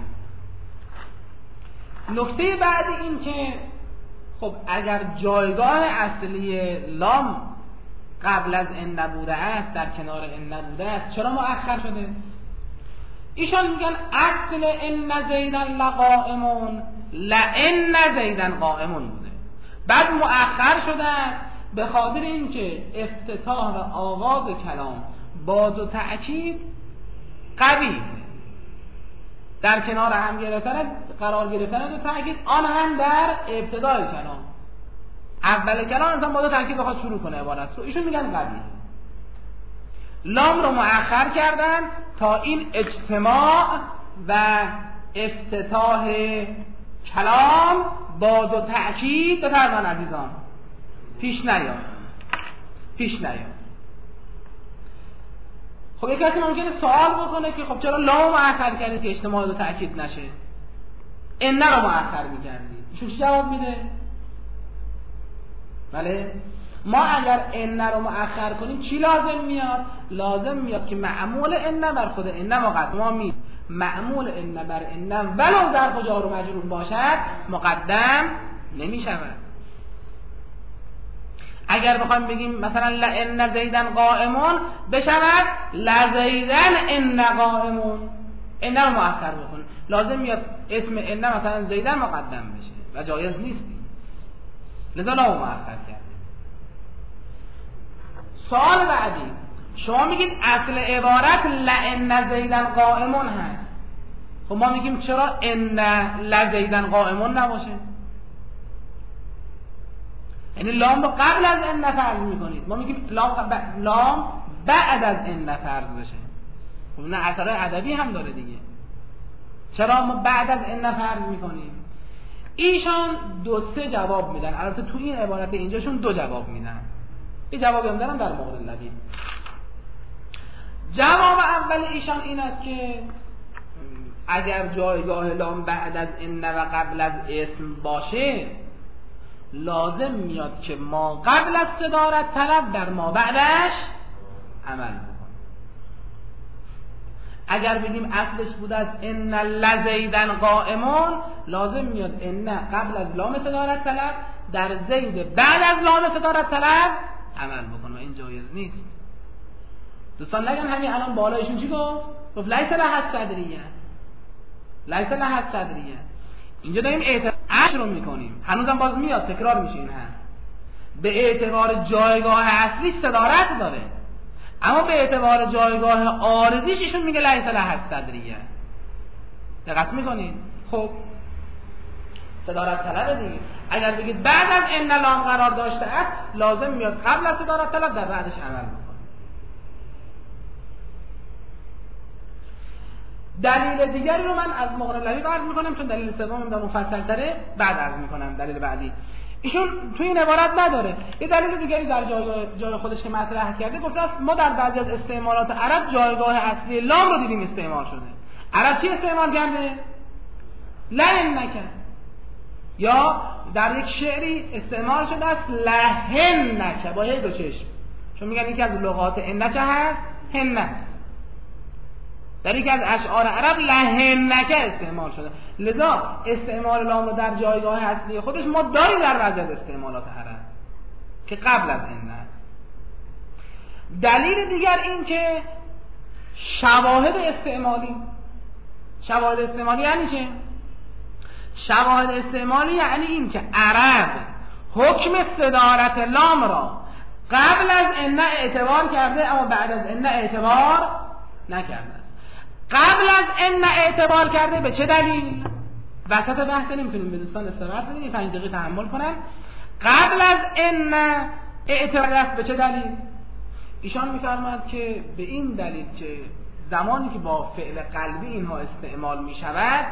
نکته بعدی این که خب اگر جایگاه اصلی لام قبل از ان نبوده است، در کنار ان نبوده است، چرا مؤخر شده؟ ایشان میگن اصل ان زیدن لقائمون لئن زیدن قائمون بوده، بعد مؤخر شده به خاطر اینکه افتتاح و آغاز کلام با دو تأکید قوی در کنار هم گرفتن قرار گرفتن دو تأکید، آن هم در ابتدای کلام. اول کلام انسان با دو تأکید بخواد شروع کنه عبارت رو، ایشون میگن قوی. لام رو مؤخر کردن تا این اجتماع و افتتاح کلام با دو تأکید بفرمان عزیزان پیش نیاد پیش نیاد. خب یک کسی ممکنه سوال بکنه که خب چرا لام مؤخر کردید که اجتماع دو تأکید نشه؟ ان رو مؤخر می‌کردید. ایشون چی جواب میده؟ بله، ما اگر ان رو مؤخر کنیم چی لازم میاد؟ لازم میاد که معمول ان بر خود ان مقدم می معمول ان بر ان ولو ظرف جار و مجرور باشد مقدم نمی‌شود. اگر بخوایم بگیم مثلا لئن زیدن قائمون بشود لزیدن ان قائمون، ان رو مؤخر بکن، لازم میاد اسم ان مثلا زیدن مقدم بشه و جایز نیست، لذا لا مؤخر کرده. سوال بعدی، شما میگید اصل عبارت لئن زیدن قائمون هست، خب ما میگیم چرا ان لزیدن قائمون نباشه؟ یعنی لام رو قبل از ان فرض میکنید، ما میگیم لام, ب... لام بعد از ان فرض بشه. خب نه اثرهای ادبی هم داره دیگه، چرا ما بعد از ان فرض میکنیم؟ ایشان دو سه جواب میدن، البته تو این عبارت اینجاشون دو جواب میدن، یه جوابی هم دارن در مورد لبی. جواب اول ایشان این است که اگر جایگاه لام بعد از ان و قبل از اسم باشه لازم میاد که ما قبل از صدارت طلب در ما بعدش عمل بکنیم. اگر بگیم اصلش بود از ان لزیدن قائمون، لازم میاد ان قبل از لام صدارت طلب در زید بعد از لام صدارت طلب عمل بکنه و این جایز نیست. دوستان نگن همین الان بالایشون چی گفت؟ گفت لیس لها صدریه، لیس لها صدریه. اینجا داریم اعتراض رو میکنیم، هنوزم باز میاد تکرار میشه این هم. به اعتبار جایگاه اصلیش صدارت داره، اما به اعتبار جایگاه عارضیش ایشون میگه لیس لها صدریه. دقت میکنید؟ خب صدارت طلب دیگه. اگر بگید بعد از ان لام قرار داشته است، لازم میاد قبل از صدارت طلب در بعدش عمل بکنه. دلیل دیگری رو من از مغرلوی عرض میکنم، چون دلیل سومم دارم مفصل تره، بعد عرض میکنم دلیل بعدی. ایشون توی این عبارت نداره. یه دلیل دیگری در جای جای خودش که مطرح کرده، گفته است ما در بعضی از استعمالات عرب جایگاه اصلی لام رو دیدیم استعمال شده. عرب چی استعمال کرده؟ لئنک. یا در یک شعری استعمال شده است لهنک با هی دو چشم، چون میگن یکی از لغات انک هست هنک. در یکی از اشعار عرب لهنک استعمال شده، لذا استعمال لام رو در جایگاه اصلی خودش ما داریم در بعضی از استعمالات عرب که قبل از ان است. دلیل دیگر این که شواهد استعمالی، شواهد استعمالی یعنی چه؟ شواهد استعمالی یعنی این که عرب حکم صدارت لام را قبل از ان اعتبار کرده اما بعد از ان اعتبار نکرده. قبل از ان اعتبار کرده به چه دلیل؟ وسط بحث نمیتونیم به دوستان استراحت بدیم، پنج دقیقه تحمل کنن. قبل از ان اعتبار است به چه دلیل؟ ایشان میفرماید که به این دلیل که زمانی که با فعل قلبی اینها استعمال میشود،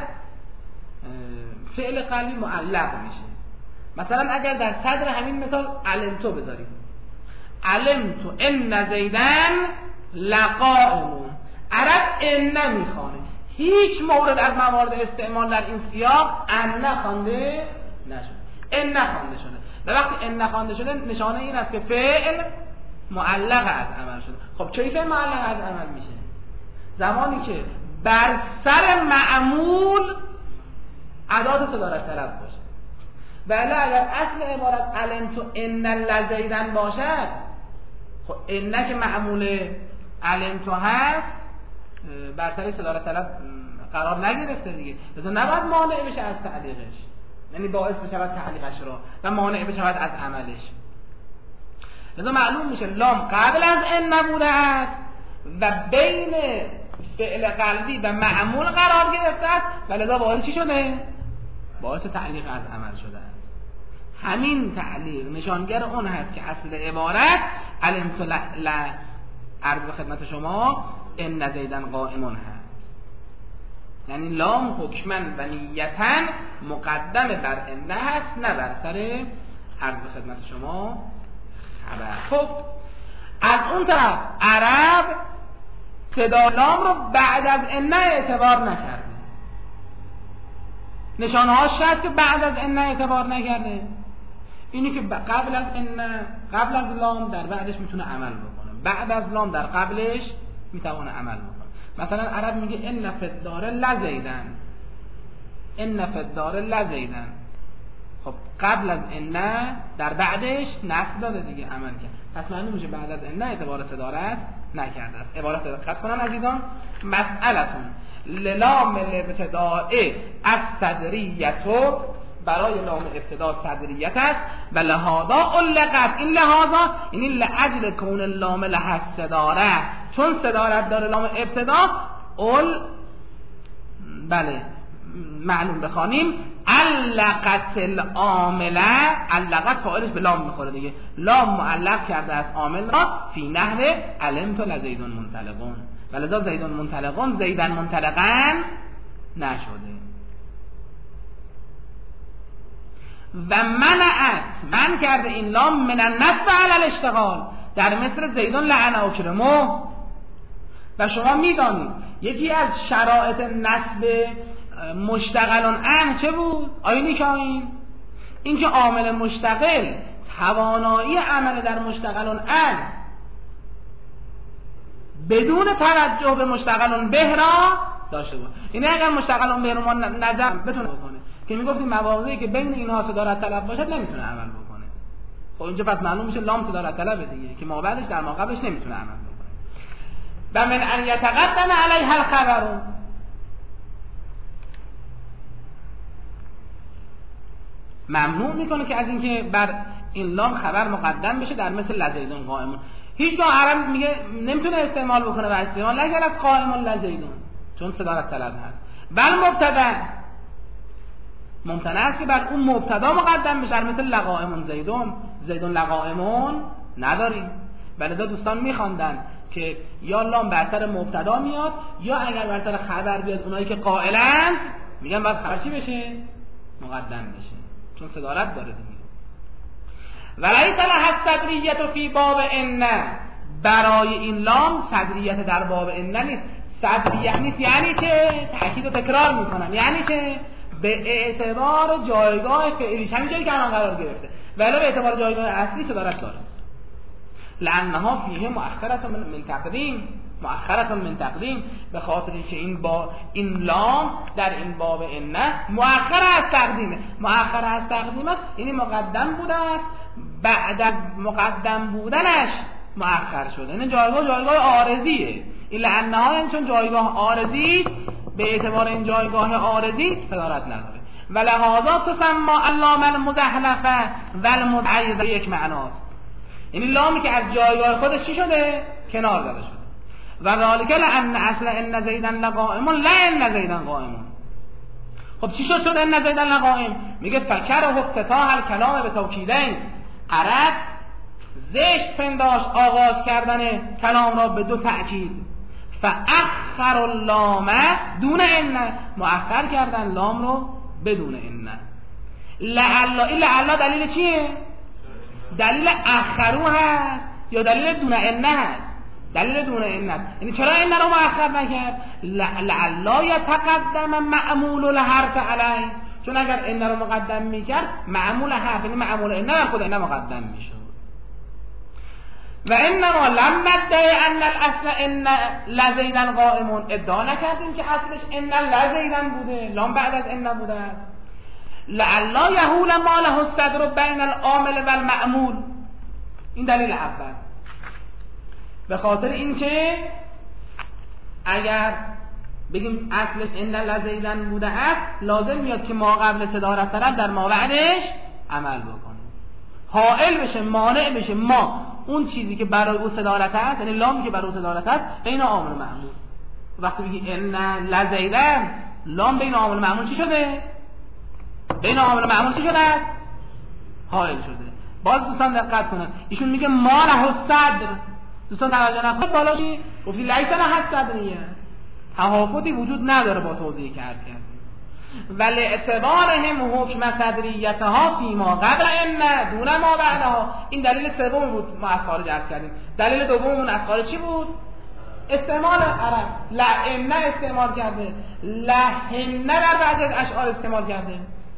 فعل قلبی معلق میشه. مثلا اگر در صدر همین مثال علمتو بذاریم، علمتو ان زیدن لقائمون، عرب ان میخوانه، هیچ مورد از موارد استعمال در این سیاق ان خوانده نشده، ان خوانده شده. و وقتی ان خوانده شده نشانه این است که فعل معلق از عمل شده. خب چه فعل معلق از عمل میشه؟ زمانی که بر سر معمول ادات صدارت طلب باشه. ولی اگر اصل عبارت علمتو ان لزیدن باشد، خب ان که معمول علمتو هست بر سر صدارت طلب قرار نگرفته دیگه، لذا نباید مانع بشه از تعلیقش، یعنی باعث بشه تعلیقش رو و مانع بشه از عملش. لذا معلوم میشه لام قبل از ان نبوده است و بین فعل قلبی و معمول قرار گرفته است و لذا باعث چی شده؟ باعث تعلیق از عمل شده است. همین تعلیق نشانگر اون هست که اصل عبارت علمت ل عرض به خدمت شما ان زیدن قائمون هست، یعنی لام حکما و نیتا مقدم بر ان هست، نه بر سر عرض به خدمت شما خبر. خب از اون طرف عرب صدا لام رو بعد از ان اعتبار نکرده. نشانه هاش هست که بعد از ان اعتبار نکرده، اینی که قبل از ان، قبل از لام در بعدش میتونه عمل بکنه، بعد از لام در قبلش میتونه عمل بکنه. مثلا عرب میگه ان فی الدار لزیدن، ان فی الدار لزیدن. خب قبل از ان در بعدش نصب داده دیگه، عمل کرد، پس معلوم میشه بعد از ان اعتبار صدارت نکرده است. عبارت دقت کنن عزیزان. مسئلتون للام الابتداء از صدریتو، برای لام ابتدا صدریت است و لهذا علقت، این لهذا یعنی لاجل کون لام لها صداره، چون صدارت داره لام ابتدا اول بله معلوم بخوانیم علقت العامله، علقت فاعلش به لام میخوره دیگه، لام معلق کرده از عامل را فی نحو علمت لزیدون منطلقون، ولذا زیدون منطلقون زیدن منطلقن نشده. و منعت، من کرده این لام من النصب علی الاشتغال، در مثل زیدون لعن اکرمه. و شما میدانید یکی از شرایط نصب مشتغلون ان چه بود؟ آیینی که این این که عامل مشتغل توانایی عمل در مشتغلون ان بدون توجه به مشتغلون به را داشته بود. این اگر مشتغلون به رو ما نظر بتونه بکنه که میگفتیم مواضعی که بین اینها صدارت طلب باشد نمیتونه عمل بکنه. خب اینجا پس معلوم میشه لام صدارت طلبه دیگه که ما بعدش در ما قبلش نمیتونه عمل بکنه. و من ان یتقدم علیها الخبر، ممنوع میکنه که از اینکه بر این لام خبر مقدم بشه در مثل لزیدون قائمون. هیچگاه عرب میگه نمیتونه استعمال بکنه و استعمال نگرد از قائمون لزیدون چون صدارت طلب هست. بل مبتدا ممتنع است که بر اون مبتدا مقدم بشه مثل لقائمون زیدون. زیدون لقائمون نداریم. بلدا دوستان میخواندن که یا لام برتر مبتدا میاد یا اگر برتر خبر بیاد اونایی که قائلن میگن باید خبر چی بشه؟ مقدم بشه چون صدارت داره دیگه. ولیس لها الصدریة فی باب ان، برای این لام صدریت در باب ان نیست. صدریت نیست یعنی چه؟ تأکید و تکرار میکنم یعنی چه؟ به اعتبار جایگاه فعلیش همین جایی که الان قرار گرفته ولی به اعتبار جایگاه اصلی صدارت داره. لانها فیه مؤخرة من تقدیم، مؤخرة من تقدیم، به خاطر که این با این لام در این باب ان مؤخر از تقدیمه. مؤخر از تقدیم است یعنی مقدم بوده است، بعد از مقدم بودنش مؤخر شده. این جایگاه جایگاه عارضیه. این لانها یعنی چون جایگاه عارضی به اعتبار این جایگاه عارضی صدارت نداره. ولهذا تسمى اللام المزحلفه و المتعیضه، یک معناست. یعنی لامی که از جایگاه خودش چی شده؟ کنار داده شده. و ذالک لان اصل ان زیدا لقائم لا ان زیدا قائم. خب چی شد شد ان زیدا لقائم؟ میگه فکر افتتاح الکلام به توکیدین، عرب زشت پنداش آغاز کردن کلام را به دو تأکید. فاخر اللام دون ان، مؤخر کردن لام رو بدون ان. لعل، این لعل دلیل چیه؟ دلیل اخرو هست یا دلیل دون ان هست؟ دلیل دون ان هست. یعنی چرا ان رو مؤخر نکرد؟ لعل یتقدم معمول الحرف علیه، چون اگر ان رو مقدم میکرد معمول حرف یعنی معمول ان هم خود ان مقدم میشد. و انما لم ندعی ان الاصل ان لزیدن قائمون، ادعا نکردیم که اصلش ان لزیدن بوده، لام بعد از ان بوده است. لعلا یهول ما له الصدر بین العامل و المعمول، این دلیل اول. به خاطر اینکه اگر بگیم اصلش ان لزیدن بوده است لازم میاد که ما قبل صدارت طرف در ما بعدش عمل بکنیم، حائل بشه، مانع بشه ما اون چیزی که برای او صدارت هست، یعنی لامی که برای او صدارت هست بین عامل و معمول. وقتی بگی ان لزیدن، لام بین عامل و معمول چی شده؟ بین عامل و معمول چی شده؟ حائل شده. باز دوستان دقت کنن، ایشون میگه ما له الصدر، دوستان توجه نکنید بالا چی گفتی لیس له الصدریه، تهافتی وجود نداره با توضیحی که عرض کردیم. ولی اعتبارهم حکم صدریتها فیما قبل ان دون ما بعدها، این دلیل سوم بود ما از خارج عرض کردیم. دلیل دوممون از خارج چی بود؟ استعمال عرب. لئن استعمال کرده، لهن در بعضی از اشعار استعمال کرده.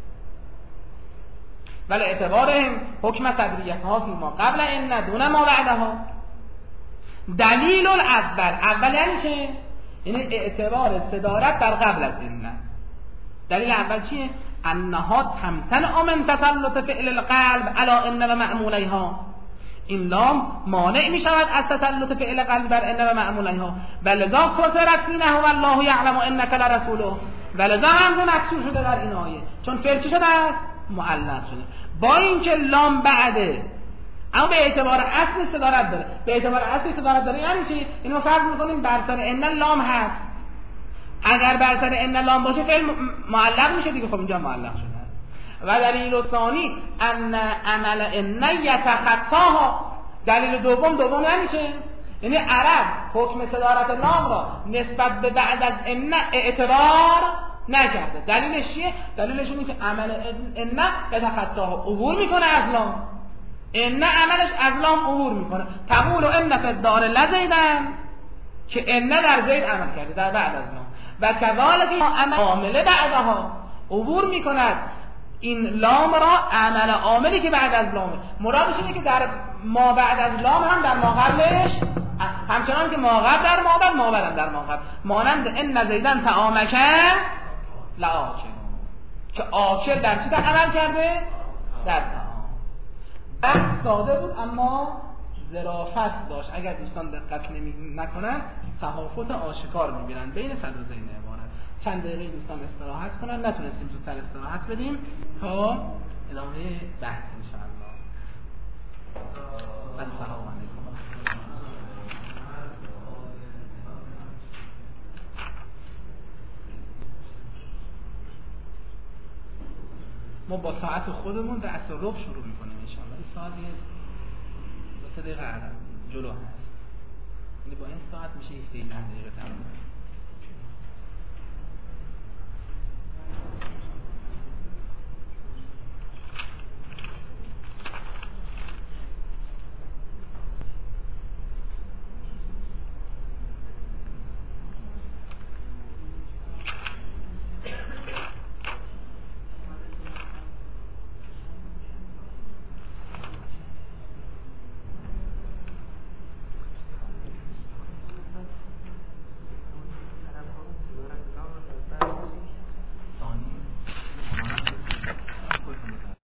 ولی اعتبارهم حکم صدریتها فیما قبل ان دون ما بعدها. دلیل الاول، اول یعنی چه؟ یعنی اعتبار صدارت در قبل از ان. دلیل اول چیه؟ انها تمتنع من تسلط فعل القلب علی ان و معمولیها، این لام مانع می شود از تسلط فعل قلب بر ان و معمولیها. ولذا کسرت فینه والله یعلم انک لرسوله، ولذا هم مکسور شده در این آیه چون فعل چی شده است؟ معلق شده. با اینکه لام بعده اما به اعتبار اصل صدارت داره. به اعتبار اصل صدارت داره یعنی چی؟ اینو فرض می‌کنیم برتر ان لام هست، اگر برتر ان لام باشه فعل معلق میشه دیگه. خب اینجا معلق شده. و دلیل ثانی ان عمل ان یتخطاها، دلیل دوم دوم یعنی چه؟ یعنی عرب حکم صدارت لام را نسبت به بعد از ان اعتبار نکرده. دلیلش چیه؟ دلیلش اینه که عمل ان یتخطاها عبور میکنه از لام، ان عملش از لام عبور میکنه. تقول ان فی الدار لزیدن، که ان در زید عمل کرده در بعد از لام. و کذالک عامل بعدها عبور میکند این لام را عمل عاملی که بعد از لامه. مرادش اینه که در ما بعد از لام هم در ما قبلش همچنان که ما قبل در ما بعد ما بعد در ما قبل، مانند ان زیدن طعامک لآکل، که آکل در چی در عمل کرده؟ در طعام. بحث ساده بود اما ظرافت داشت. اگر دوستان دقت نکنن تفاوت آشکار می‌بینن بین صدر و زین عبارت. چند دقیقه دوستان استراحت کنن، نتونستیم زودتر استراحت بدیم تا ادامه بحث انشاءالله. السلام علیکم. ما با ساعت خودمون رأس ربع شروع میکنیم انشاءالله. این ساعت یه دو سه دقیقه جلو هست، یعنی با این ساعت میشه هفده دقیقه تمام.